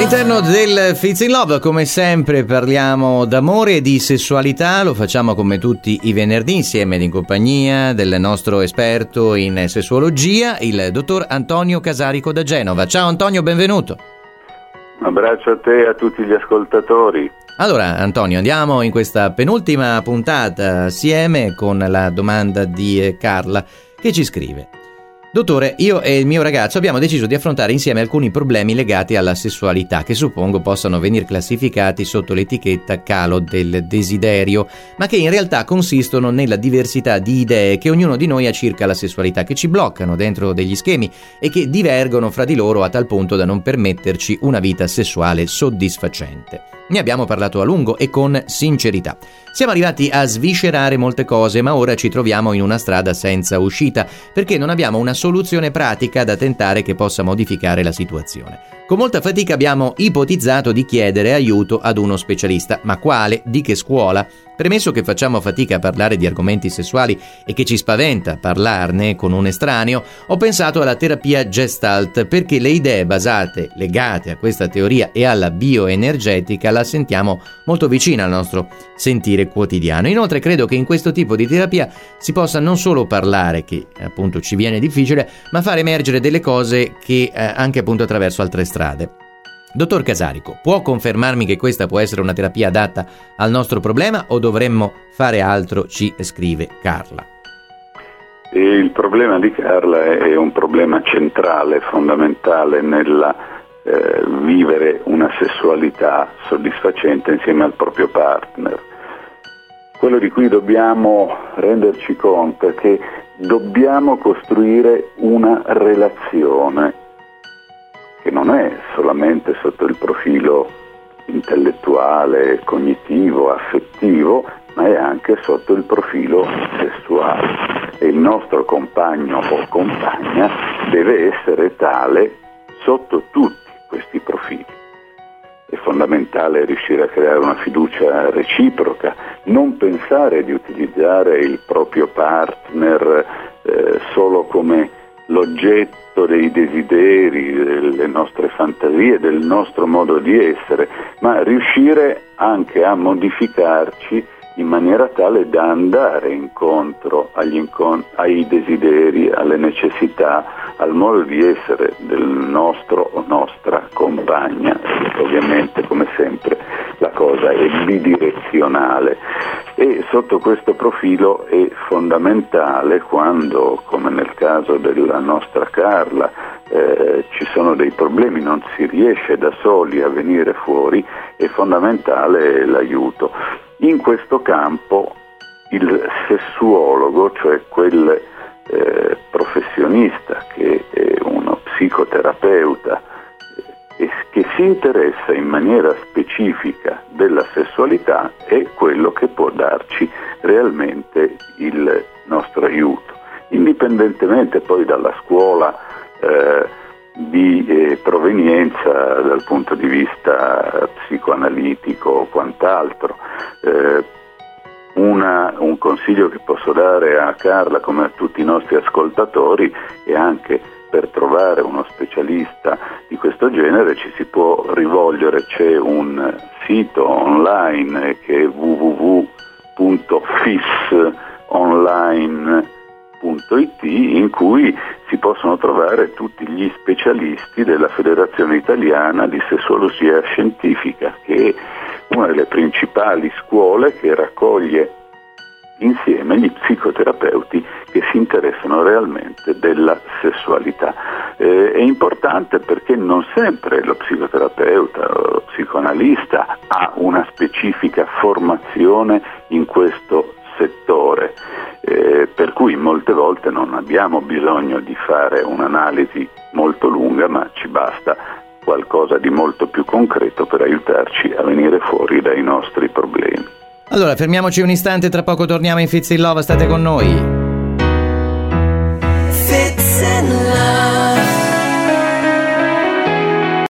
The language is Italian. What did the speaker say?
All'interno del Fits in Love, come sempre, parliamo d'amore e di sessualità. Lo facciamo come tutti i venerdì insieme ed in compagnia del nostro esperto in sessuologia, il dottor Antonio Casarico da Genova. Ciao Antonio, benvenuto. Un abbraccio a te e a tutti gli ascoltatori. Allora Antonio, andiamo in questa penultima puntata assieme con la domanda di Carla che ci scrive: Dottore, io e il mio ragazzo abbiamo deciso di affrontare insieme alcuni problemi legati alla sessualità che suppongo possano venire classificati sotto l'etichetta calo del desiderio, ma che in realtà consistono nella diversità di idee che ognuno di noi ha circa la sessualità, che ci bloccano dentro degli schemi e che divergono fra di loro a tal punto da non permetterci una vita sessuale soddisfacente. Ne abbiamo parlato a lungo e con sincerità. Siamo arrivati a sviscerare molte cose, ma ora ci troviamo in una strada senza uscita, perché non abbiamo una soluzione pratica da tentare che possa modificare la situazione. Con molta fatica abbiamo ipotizzato di chiedere aiuto ad uno specialista, ma quale? Di che scuola? Premesso che facciamo fatica a parlare di argomenti sessuali e che ci spaventa parlarne con un estraneo, ho pensato alla terapia Gestalt, perché le idee legate a questa teoria e alla bioenergetica la sentiamo molto vicina al nostro sentire quotidiano. Inoltre credo che in questo tipo di terapia si possa non solo parlare, che appunto ci viene difficile, ma fare emergere delle cose che anche appunto attraverso altre strade. Dottor Casarico, può confermarmi che questa può essere una terapia adatta al nostro problema o dovremmo fare altro, ci scrive Carla. Il problema di Carla è un problema centrale, fondamentale nella vivere una sessualità soddisfacente insieme al proprio partner. Quello di cui dobbiamo renderci conto è che dobbiamo costruire una relazione che non è solamente sotto il profilo intellettuale, cognitivo, affettivo, ma è anche sotto il profilo sessuale. E il nostro compagno o compagna deve essere tale sotto tutti questi profili. È fondamentale riuscire a creare una fiducia reciproca, non pensare di utilizzare il proprio partner solo come l'oggetto dei desideri, delle nostre fantasie, del nostro modo di essere, ma riuscire anche a modificarci in maniera tale da andare incontro ai desideri, alle necessità, al modo di essere del nostro o nostra compagna. Ovviamente, come sempre, la cosa è bidirezionale e sotto questo profilo è fondamentale quando, come nel caso della nostra Carla, ci sono dei problemi, non si riesce da soli a venire fuori, è fondamentale l'aiuto. In questo campo il sessuologo, cioè quel professionista che è uno psicoterapeuta che si interessa in maniera specifica della sessualità, è quello che può darci realmente il nostro aiuto, indipendentemente poi dalla scuola di provenienza dal punto di vista psicoanalitico o quant'altro. Un consiglio che posso dare a Carla come a tutti i nostri ascoltatori è anche per trovare uno specialista di questo genere ci si può rivolgere, c'è un sito online che è www.fisonline.it in cui si possono trovare tutti gli specialisti della Federazione Italiana di Sessuologia Scientifica, che è una delle principali scuole che raccoglie insieme gli psicoterapeuti che si interessano realmente della sessualità. È importante perché non sempre lo psicoterapeuta o lo psicoanalista ha una specifica formazione in questo settore, per cui molte volte non abbiamo bisogno di fare un'analisi molto lunga, ma ci basta qualcosa di molto più concreto per aiutarci a venire fuori dai nostri problemi. Allora fermiamoci un istante, tra poco torniamo in Fits in Love, state con noi.